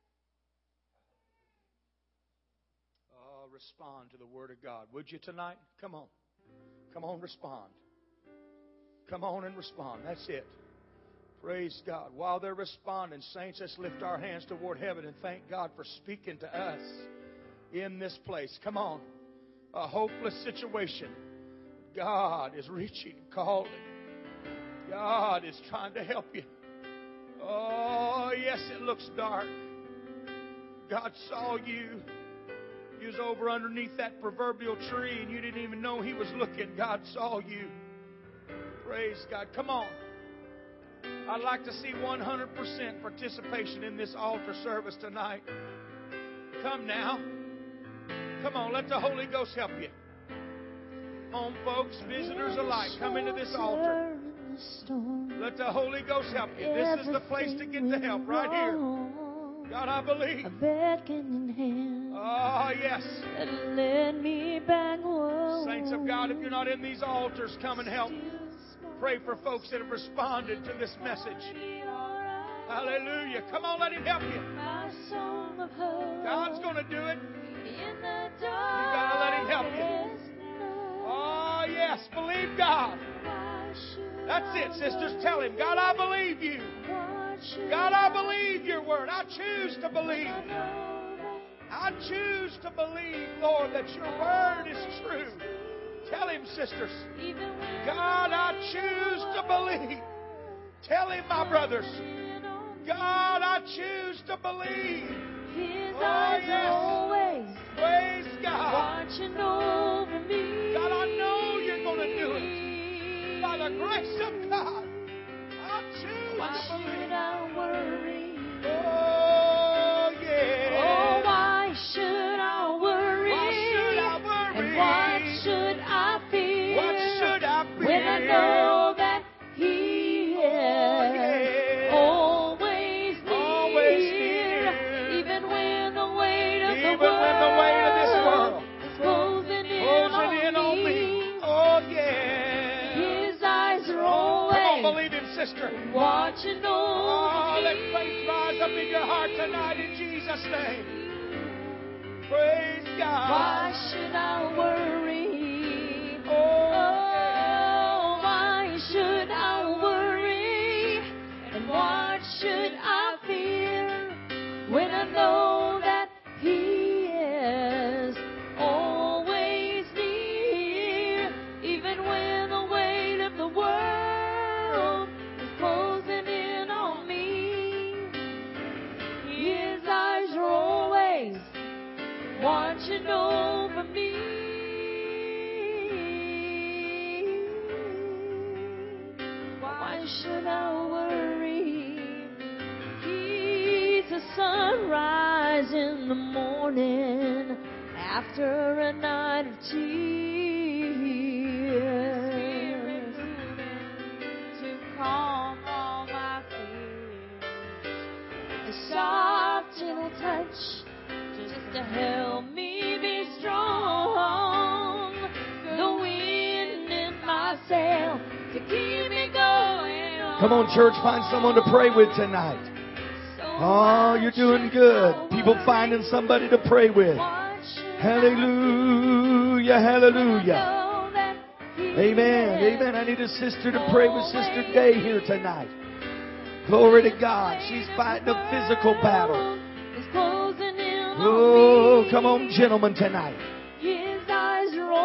Speaker 1: Oh, respond to the word of God. Would you tonight? Come on. Come on, respond. Come on and respond. That's it. Praise God. While they're responding, saints, let's lift our hands toward heaven and thank God for speaking to us in this place. Come on. A hopeless situation. God is reaching, calling. God is trying to help you. Oh, yes, it looks dark. God saw you. You was over underneath that proverbial tree and you didn't even know He was looking. God saw you. Praise God. Come on. I'd like to see one hundred percent participation in this altar service tonight. Come now. Come on, let the Holy Ghost help you. Home folks, visitors alike, come into this altar. Let the Holy Ghost help you. This is the place to get the help, right here. God, I believe. Oh, yes. Saints of God, if you're not in these altars, come and help. Pray for folks that have responded to this message. Hallelujah. Come on, let Him help you. God's going to do it. You got to let Him help you. Oh, yes. Believe God. That's it, sisters. Tell Him, God, I believe you. God, I believe your word. I choose to believe. I choose to believe, Lord, that your word is true. Tell Him, sisters. God, I choose to believe. Tell Him, my brothers. God, I choose to believe.
Speaker 2: His
Speaker 1: oh,
Speaker 2: eyes
Speaker 1: yes.
Speaker 2: are always
Speaker 1: Praise God.
Speaker 2: watching over me.
Speaker 1: God, I know you're going to do it. By the grace of God, I choose
Speaker 2: Why
Speaker 1: to believe.
Speaker 2: should I worry?
Speaker 1: Oh, yeah.
Speaker 2: Oh, why should I worry?
Speaker 1: Why should I worry?
Speaker 2: And what should I fear?
Speaker 1: What should I fear?
Speaker 2: When I know that He
Speaker 1: Oh,
Speaker 2: is
Speaker 1: yeah.
Speaker 2: always near.
Speaker 1: Always near.
Speaker 2: Even when the weight of
Speaker 1: Even
Speaker 2: the world,
Speaker 1: when the weight of this world
Speaker 2: is closing in,
Speaker 1: closing
Speaker 2: on,
Speaker 1: in on
Speaker 2: me.
Speaker 1: me. Oh, yeah.
Speaker 2: His eyes are
Speaker 1: Come on,
Speaker 2: always
Speaker 1: believe Him, sister.
Speaker 2: watching over
Speaker 1: Oh,
Speaker 2: me.
Speaker 1: let faith rise up in your heart tonight in Jesus' name. Praise God.
Speaker 2: Why should I worry?
Speaker 1: Oh,
Speaker 2: Oh, why should I worry? And what should I fear when I know that He is always near? Even when the weight of the world is closing in on me, His eyes are always watching over me. Why should I worry? He's a sunrise in the morning after a night of tears to calm all my fears. A soft, gentle touch just to help me be strong. The wind in my sail to keep me going on.
Speaker 1: come on, church, find someone to pray with tonight. Oh, you're doing good. People finding somebody to pray with. Hallelujah, hallelujah. Amen, amen. I need a sister to pray with Sister Day here tonight. Glory to God. She's fighting a physical battle. Oh, come on, gentlemen, tonight.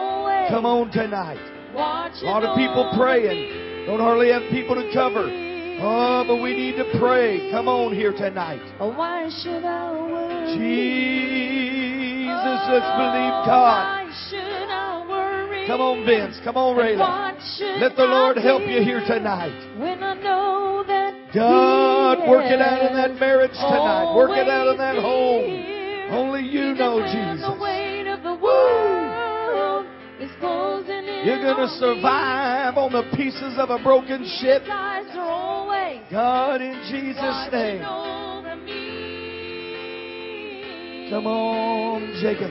Speaker 1: Come on tonight. A lot of people praying. Don't hardly have people to cover. Oh, but we need to pray. Come on here tonight.
Speaker 2: Oh, why should I worry?
Speaker 1: Jesus, let's believe God.
Speaker 2: Why should I worry?
Speaker 1: Come on, Vince. Come on, Rayla. Let the Lord help you here tonight.
Speaker 2: When I know that
Speaker 1: God, work it out in that marriage tonight. Work it out in that home. Only you know, Jesus.
Speaker 2: The weight of the world is closing in.
Speaker 1: You're going to survive on the pieces of a broken ship. God, in Jesus' name. Come on, Jacob.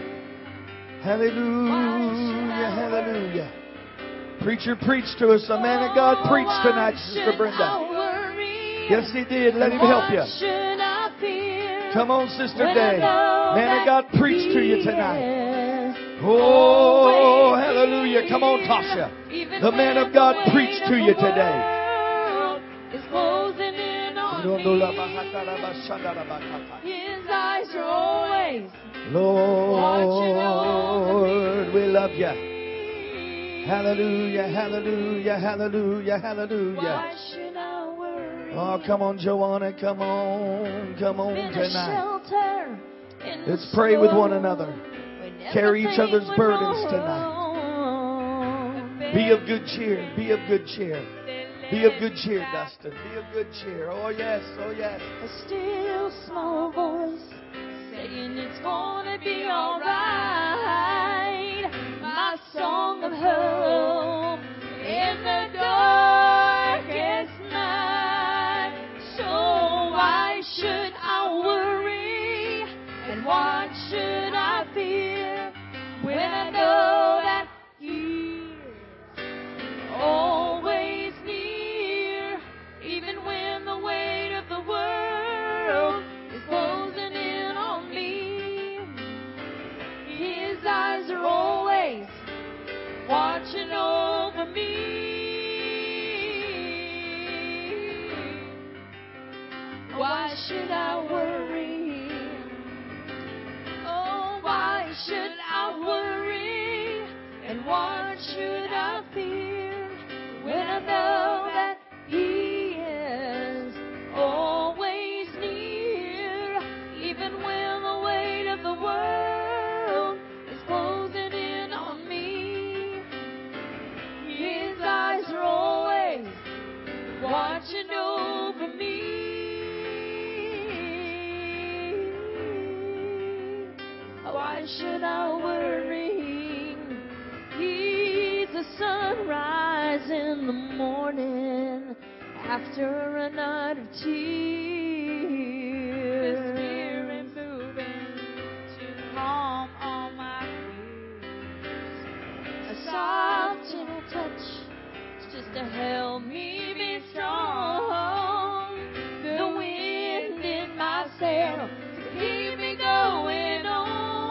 Speaker 1: Hallelujah, hallelujah. Preacher preached to us. The man of God preached tonight, Sister Brenda. Yes, he did. Let him help you. Come on, Sister Day. Man of God preached to you tonight. Oh, hallelujah. Come on, Tasha. The man of God preached to you today.
Speaker 2: His eyes are always
Speaker 1: Lord, we love you. Hallelujah, hallelujah, hallelujah, hallelujah.
Speaker 2: Why should I worry?
Speaker 1: Oh, come on, Joanna. Come on. Come on tonight. Let's pray with one another. Carry each other's burdens tonight. Be of good cheer. Be of good cheer. Be of good cheer, Dustin. Be of good cheer. Oh, yes. Oh, yes.
Speaker 2: A still small voice saying it's gonna be alright. My song of hope in the darkest night. So why should I worry? And what should I fear when I know that He is always near, even when the weight of the world is closing in on me? His eyes are always watching over me. Why should I worry? Oh, why should I worry? And what should I fear when I know that He is always near, even when the weight of the world is closing in on me? His eyes are always watching over me. Why should I worry? He's the sunrise in the morning after a night of tears. His Spirit moving to calm all my fears. A soft gentle touch just to help me be strong. The wind in my sail to keep me going on.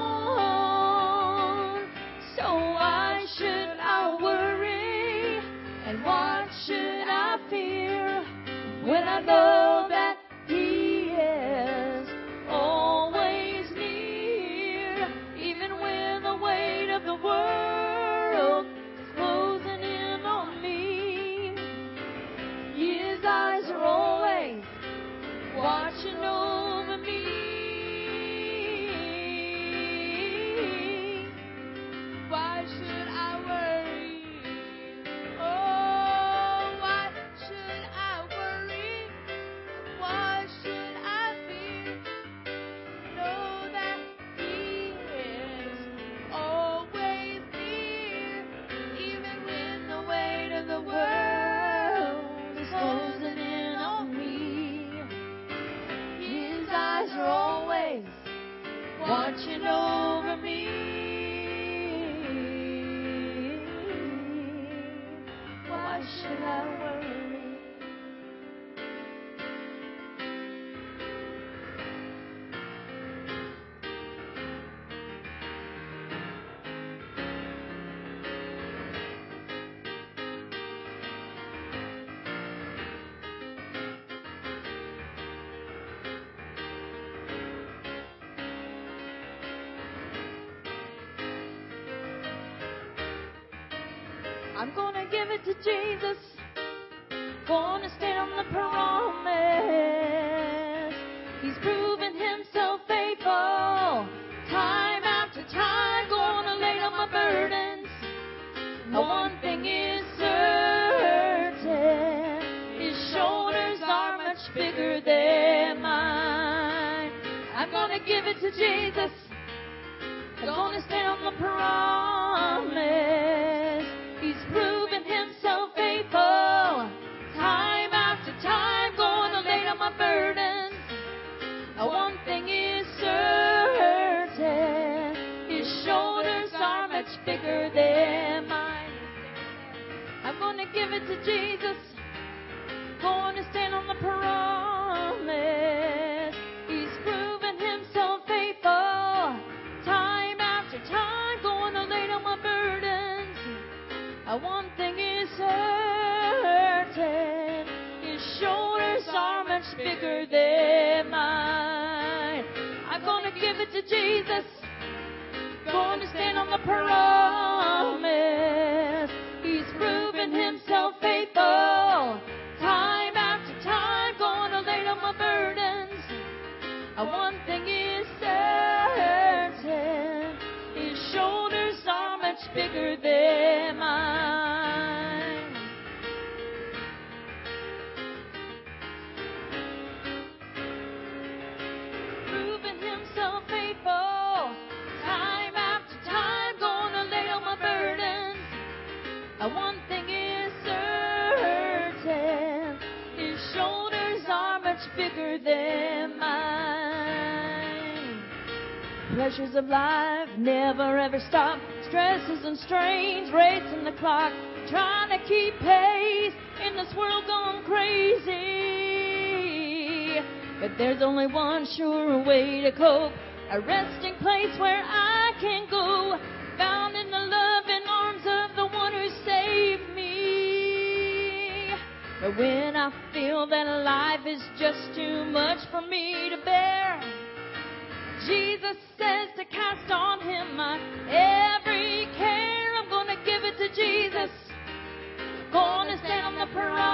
Speaker 2: So why should I worry? And what should I fear when I know that He is always near, even when the weight of the world is closing in on me? His eyes are always watching over me. Why should I worry? Oh, why should I worry? Why should I fear? Know that He is always near, even when the weight of the world is closing in on me. His eyes are always watching over me. Why should I worry? I'm gonna give it to Jesus. Gonna stand on the promise. He's proven himself faithful. Time after time, gonna lay down my burdens. One thing is certain, his shoulders are much bigger than mine. I'm gonna give it to Jesus. I'm gonna stand on the promise. He's proven himself faithful. Time after time, gonna lay down my burdens. One thing is certain, his shoulders are much bigger than mine. I'm gonna give it to Jesus. Gonna stand on the promise. He's proven himself faithful. Time after time, gonna lay down my burdens. One thing is certain, his shoulders are much bigger than mine. I'm gonna give it to Jesus. Gonna stand on the promise. He's proven himself faithful. Time after time, gonna lay down my burdens. One thing is certain, his shoulders are much bigger than mine. Proven himself faithful. Time after time, gonna lay down my burdens. One thing is certain, his shoulders are much bigger than mine. Pressures of life never ever stop. Stresses and strains racing the clock, trying to keep pace in this world gone crazy. But there's only one sure way to cope, a resting place where I can go, found in the loving arms of the one who saved me. But when I feel that life is just too much for me to bear, Jesus says to cast on him my every care. I'm gonna give it to Jesus. Gonna stand on the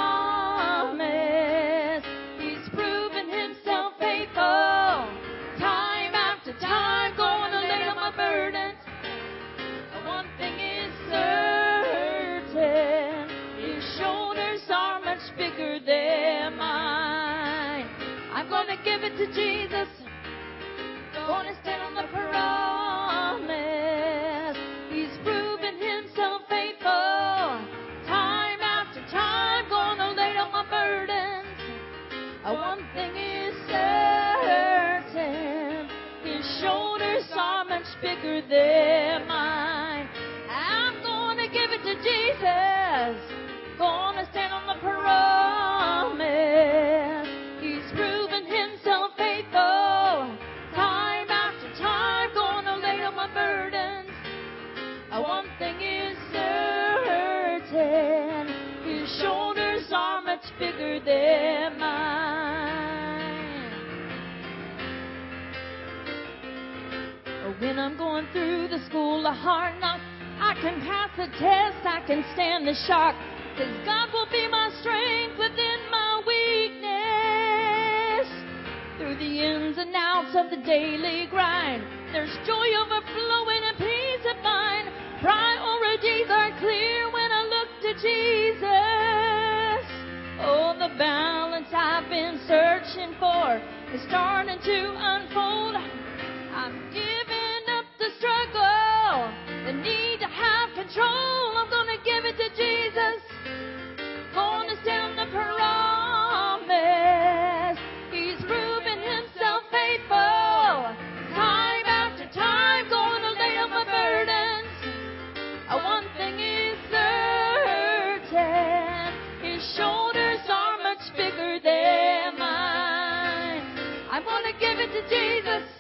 Speaker 2: promise. He's proven himself faithful. Time after time, gonna lay down my burdens. One thing is certain, his shoulders are much bigger than mine. I'm gonna give it to Jesus. Gonna stand on the promise. He's proven himself faithful. Time after time, gonna lay down my burdens. One thing is certain, his shoulders are much bigger than mine. I'm gonna give it to Jesus. Gonna stand on the promise. He's proven himself faithful. Time after time, gonna lay down my burdens. One thing is certain, his shoulders are much bigger than mine. When I'm going through the school of hard knocks, I can pass the test, I can stand the shock, 'cause God will be my strength within my weakness. Through the ins and outs of the daily grind, there's joy overflowing and peace of mind. Priorities are clear when I look to Jesus. Oh, the balance I've been searching for is starting to unfold. I'm giving up the struggle, the need to have control. I'm gonna give it to Jesus. Gonna stand the promise. He's proven himself faithful. Time after time, gonna lay down my burdens. One thing is certain, his shoulders are much bigger than mine. I'm gonna give it to Jesus.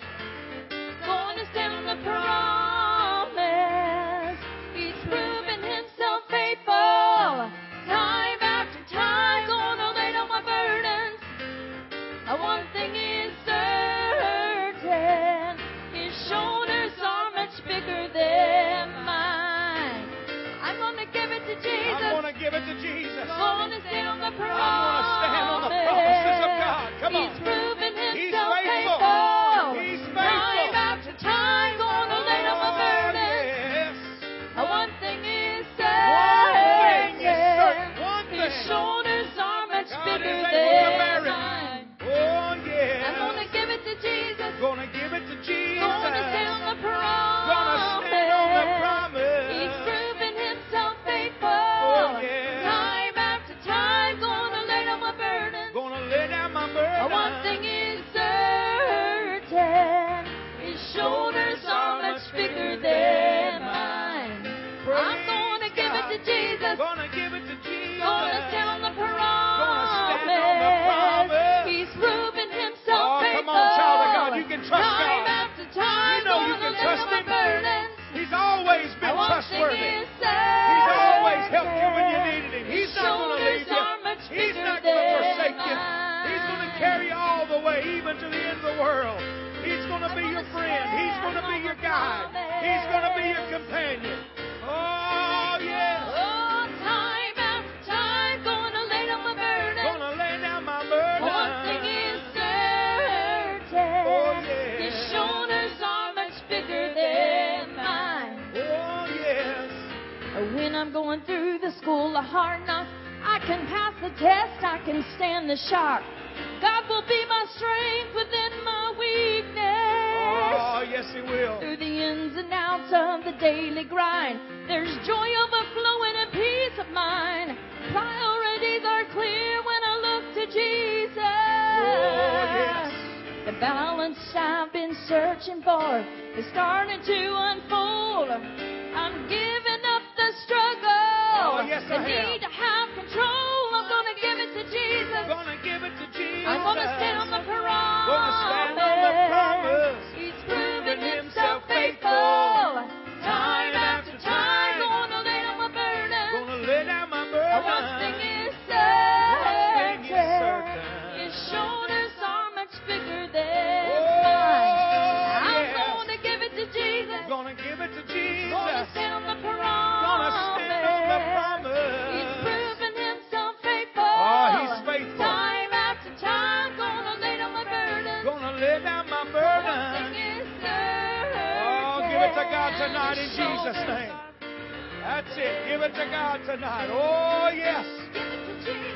Speaker 1: even to the end of the world. He's going to be your friend. He's going to be your guide. He's going to be your companion. Oh, yes.
Speaker 2: Oh, time after time, gonna lay down my burden.
Speaker 1: Gonna lay down my burden.
Speaker 2: One thing is certain.
Speaker 1: Oh, yes.
Speaker 2: His shoulders are much bigger than mine.
Speaker 1: Oh, yes.
Speaker 2: When I'm going through the school of hard knocks, I can pass the test, I can stand the shock. God will be my strength within my weakness.
Speaker 1: Oh, yes, He will.
Speaker 2: Through the ins and outs of the daily grind, there's joy overflowing and peace of mind. Priorities are clear when I look to Jesus.
Speaker 1: Oh, yes.
Speaker 2: The balance I've been searching for is starting to unfold. I'm giving up the struggle.
Speaker 1: Oh, yes, I
Speaker 2: the
Speaker 1: have.
Speaker 2: need to have control. I'm going to give it to Jesus.
Speaker 1: Gonna give it to Jesus.
Speaker 2: I'm going to stand on the promise.
Speaker 1: Gonna stand on the promise.
Speaker 2: He's proven Himself faithful. Time after time, gonna lay down my burden.
Speaker 1: Gonna lay down my burden.
Speaker 2: One thing is
Speaker 1: One thing is
Speaker 2: certain.
Speaker 1: certain.
Speaker 2: His shoulders are much bigger than
Speaker 1: Oh,
Speaker 2: mine. I'm
Speaker 1: yes.
Speaker 2: going to give it to Jesus.
Speaker 1: Gonna give it to Jesus.
Speaker 2: Gonna stand on the promise.
Speaker 1: Gonna stand on the promise.
Speaker 2: He's proven Himself faithful.
Speaker 1: Oh, He's faithful.
Speaker 2: Time after time, gonna lay down my burden.
Speaker 1: Gonna lay down my
Speaker 2: One
Speaker 1: burden.
Speaker 2: thing is certain.
Speaker 1: Oh, give it to God tonight in
Speaker 2: His
Speaker 1: Jesus'
Speaker 2: shoulders
Speaker 1: name.
Speaker 2: are-
Speaker 1: That's it. Give it to God tonight. Oh, yes.
Speaker 2: Give it to Jesus.